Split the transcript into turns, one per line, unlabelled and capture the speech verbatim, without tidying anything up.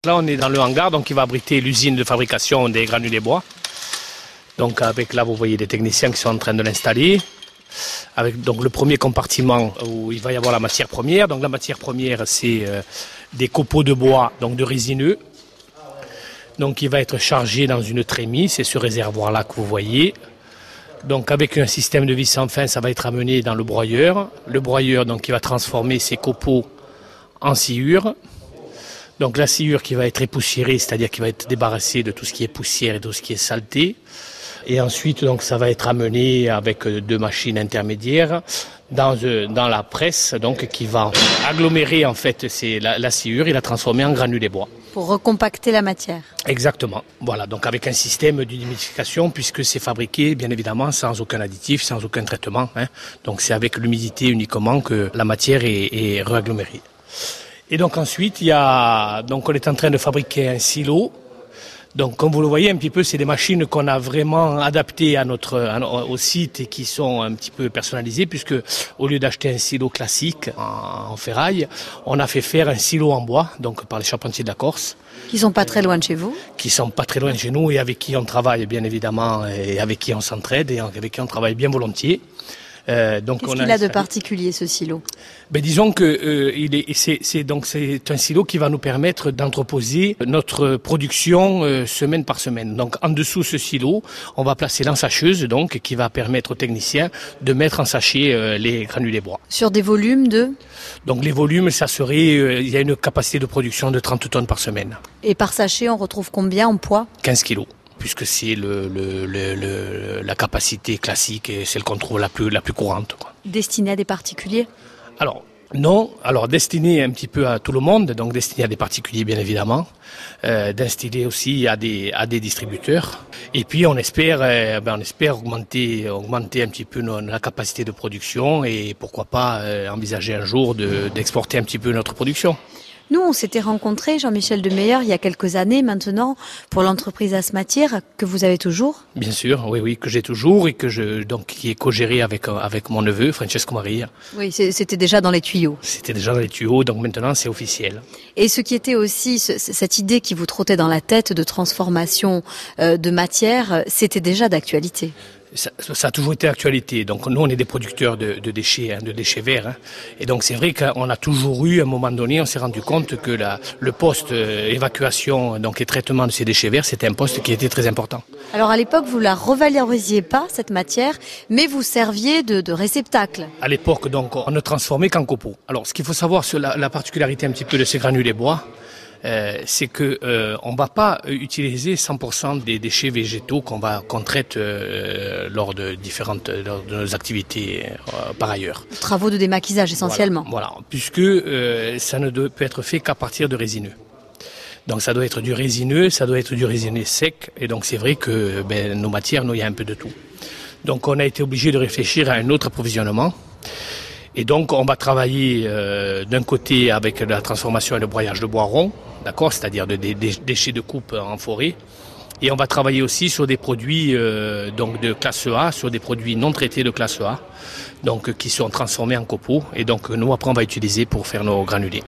Là, on est dans le hangar, donc qui va abriter l'usine de fabrication des granulés bois. Donc, avec là, vous voyez des techniciens qui sont en train de l'installer. Avec donc le premier compartiment où il va y avoir la matière première. Donc, la matière première, c'est euh, des copeaux de bois, donc de résineux. Donc, il va être chargé dans une trémie. C'est ce réservoir-là que vous voyez. Donc, avec un système de vis sans fin, ça va être amené dans le broyeur. Le broyeur, donc, qui va transformer ces copeaux en sciure. Donc la sciure qui va être époussiérée, c'est-à-dire qui va être débarrassée de tout ce qui est poussière et de tout ce qui est saleté. Et ensuite, donc, ça va être amené avec deux machines intermédiaires dans, dans la presse, donc, qui va agglomérer en fait c'est la, la sciure et la transformer en granulés bois.
Pour recompacter la matière.
Exactement. Voilà, donc avec un système d'humidification, puisque c'est fabriqué, bien évidemment, sans aucun additif, sans aucun traitement. Hein. Donc c'est avec l'humidité uniquement que la matière est, est réagglomérée. Et donc ensuite, il y a, donc on est en train de fabriquer un silo. Donc comme vous le voyez un petit peu, c'est des machines qu'on a vraiment adaptées à notre, à, au site et qui sont un petit peu personnalisées, puisque au lieu d'acheter un silo classique en, en ferraille, on a fait faire un silo en bois, donc par les charpentiers de la Corse.
Qui sont pas très loin de chez vous.
Qui sont pas très loin de chez nous et avec qui on travaille bien évidemment et avec qui on s'entraide et avec qui on travaille bien volontiers.
Euh, donc Qu'est-ce on a qu'il a de particulier ce silo?
Ben disons que euh, il est, c'est, c'est donc c'est un silo qui va nous permettre d'entreposer notre production euh, semaine par semaine. Donc en dessous ce silo, on va placer l'ensacheuse donc qui va permettre aux techniciens de mettre en sachet euh, les granulés bois.
Sur des volumes de?
Donc les volumes, ça serait, euh, il y a une capacité de production de trente tonnes par semaine.
Et par sachet, on retrouve combien en poids?
quinze kilos. Puisque c'est le, le, le, le, la capacité classique et celle qu'on trouve la plus, la plus courante. Quoi.
Destinée à des particuliers?
Alors, non. Alors, destinée un petit peu à tout le monde, donc destinée à des particuliers, bien évidemment. Euh, destinée aussi à des, à des distributeurs. Et puis, on espère, euh, ben, on espère augmenter, augmenter un petit peu nos, la capacité de production et pourquoi pas euh, envisager un jour de, d'exporter un petit peu notre production.
Nous, on s'était rencontrés, Jean-Michel Demeyer, il y a quelques années maintenant, pour l'entreprise Asmatière, que vous avez toujours.
Bien sûr, oui, oui, que j'ai toujours et que je, donc, qui est co-géré avec, avec mon neveu, Francesco Maria.
Oui, c'était déjà dans les tuyaux.
C'était déjà dans les tuyaux, donc maintenant c'est officiel.
Et ce qui était aussi, ce, cette idée qui vous trottait dans la tête de transformation euh, de matière, c'était déjà d'actualité.
Ça, ça a toujours été d'actualité. Donc nous, on est des producteurs de, de déchets, hein, de déchets verts. Hein. Et donc c'est vrai qu'on a toujours eu, à un moment donné, on s'est rendu compte que la, le poste euh, évacuation donc, et traitement de ces déchets verts, c'était un poste qui était très important.
Alors à l'époque, vous la revalorisiez pas, cette matière, mais vous serviez de, de réceptacle.
À l'époque, donc, on ne transformait qu'en copeaux. Alors ce qu'il faut savoir sur la, la particularité un petit peu de ces granulés bois, Euh, c'est que euh, on va pas utiliser cent pour cent des déchets végétaux qu'on va qu'on traite euh, lors de différentes lors de nos activités euh, par ailleurs.
Travaux de démaquisage essentiellement.
Voilà, voilà puisque euh, ça ne doit, peut être fait qu'à partir de résineux. Donc ça doit être du résineux, ça doit être du résineux sec, et donc c'est vrai que ben, nos matières, nous, il y a un peu de tout. Donc on a été obligé de réfléchir à un autre approvisionnement. Et donc on va travailler euh, d'un côté avec la transformation et le broyage de bois rond, d'accord, c'est-à-dire de, de, de déchets de coupe en forêt. Et on va travailler aussi sur des produits euh, donc de classe A, sur des produits non traités de classe A, donc qui sont transformés en copeaux. Et donc nous après on va utiliser pour faire nos granulés.